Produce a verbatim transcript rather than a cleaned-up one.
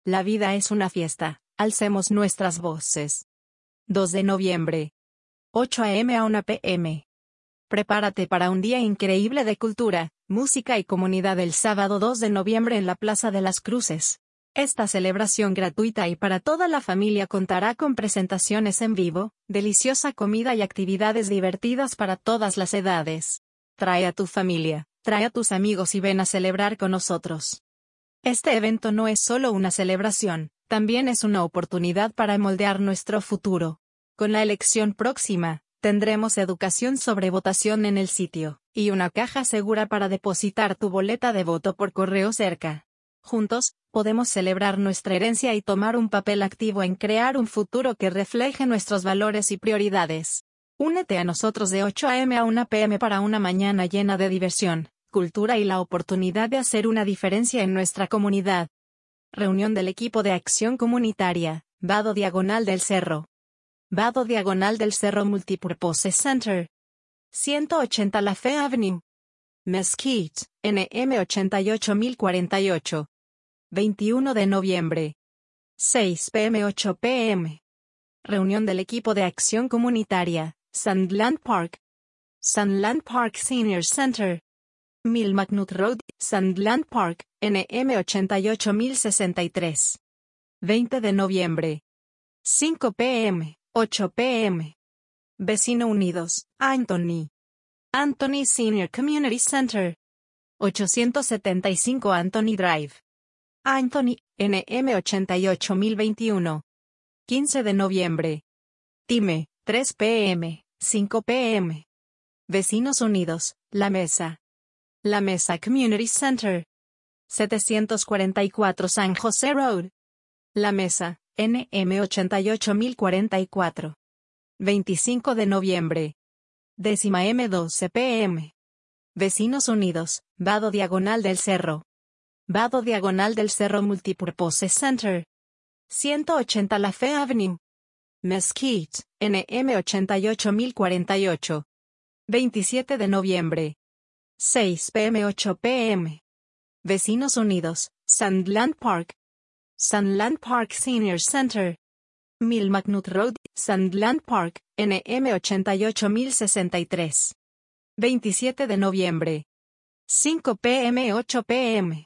La vida es una fiesta, alcemos nuestras voces. dos de noviembre. ocho a eme a una pe eme. Prepárate para un día increíble de cultura, música y comunidad el sábado dos de noviembre en la Plaza de las Cruces. Esta celebración gratuita y para toda la familia contará con presentaciones en vivo, deliciosa comida y actividades divertidas para todas las edades. Trae a tu familia, trae a tus amigos y ven a celebrar con nosotros. Este evento no es solo una celebración, también es una oportunidad para moldear nuestro futuro. Con la elección próxima, tendremos educación sobre votación en el sitio, y una caja segura para depositar tu boleta de voto por correo cerca. Juntos, podemos celebrar nuestra herencia y tomar un papel activo en crear un futuro que refleje nuestros valores y prioridades. Únete a nosotros de ocho a eme a una pe eme para una mañana llena de diversión, cultura y la oportunidad de hacer una diferencia en nuestra comunidad. Reunión del equipo de acción comunitaria, Vado Diagonal del Cerro. Vado Diagonal del Cerro Multipurpose Center. ciento ochenta La Fe Avenue. Mesquite, ene eme ochenta y ocho mil cuarenta y ocho. veintiuno de noviembre. seis pe eme ocho pe eme. Reunión del equipo de acción comunitaria, Sandland Park. Sandland Park Senior Center. mil McNutt Road, Sandland Park, ene eme ochenta y ocho mil sesenta y tres. veinte de noviembre. cinco pe eme, ocho pe eme. Vecino Unidos, Anthony. Anthony Senior Community Center. ochocientos setenta y cinco Anthony Drive. Anthony, ene eme ochenta y ocho mil veintiuno. quince de noviembre. Time, tres pe eme, cinco pe eme. Vecinos Unidos, La Mesa. La Mesa Community Center. setecientos cuarenta y cuatro San José Road. La Mesa, ene eme ochenta y ocho mil cuarenta y cuatro. veinticinco de noviembre. Décima eme doce pe eme. Vecinos Unidos, Vado Diagonal del Cerro. Vado Diagonal del Cerro Multipurpose Center. ciento ochenta La Fe Avenue. Mesquite, ene eme ochenta y ocho mil cuarenta y ocho. veintisiete de noviembre. seis pe eme ocho pe eme. Vecinos Unidos, Sandland Park. Sandland Park Senior Center. mil McNutt Road, Sandland Park, ene eme ochenta y ocho mil sesenta y tres. veintisiete de noviembre. cinco pe eme ocho pe eme.